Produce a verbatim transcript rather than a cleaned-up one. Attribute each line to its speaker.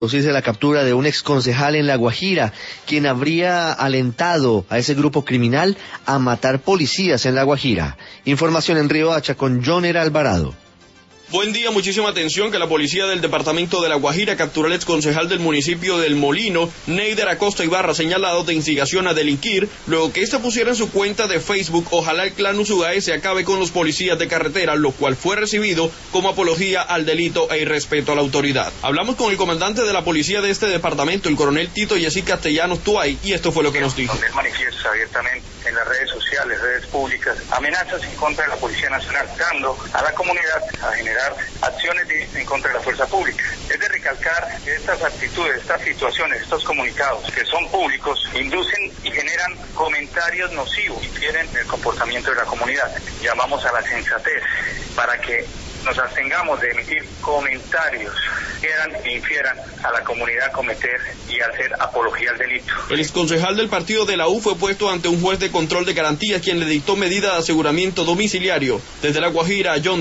Speaker 1: de la captura de un exconcejal en La Guajira, quien habría alentado a ese grupo criminal a matar policías en La Guajira. Información en Riohacha con Joner Alvarado.
Speaker 2: Buen día, muchísima atención que la policía del departamento de La Guajira capturó al exconcejal del municipio del Molino, Neider Acosta Ibarra, señalado de instigación a delinquir, luego que éste pusiera en su cuenta de Facebook: ojalá el clan Usugae se acabe con los policías de carretera, lo cual fue recibido como apología al delito e irrespeto a la autoridad. Hablamos con el comandante de la policía de este departamento, el coronel Tito Yesí Castellanos Tuay, y esto fue lo que nos dijo.
Speaker 3: Donde él manifiesta abiertamente en las redes sociales, redes públicas, amenazas en contra de la Policía Nacional, dando a la comunidad a generar acciones de, en contra de la fuerza pública. Es de recalcar que estas actitudes, estas situaciones, estos comunicados que son públicos, inducen y generan comentarios nocivos, infieren el comportamiento de la comunidad. Llamamos a la sensatez para que nos abstengamos de emitir comentarios que quieran e infieran a la comunidad a cometer y hacer apología al delito.
Speaker 2: El exconcejal del partido de la U fue puesto ante un juez de control de garantías, quien le dictó medida de aseguramiento domiciliario. Desde La Guajira, John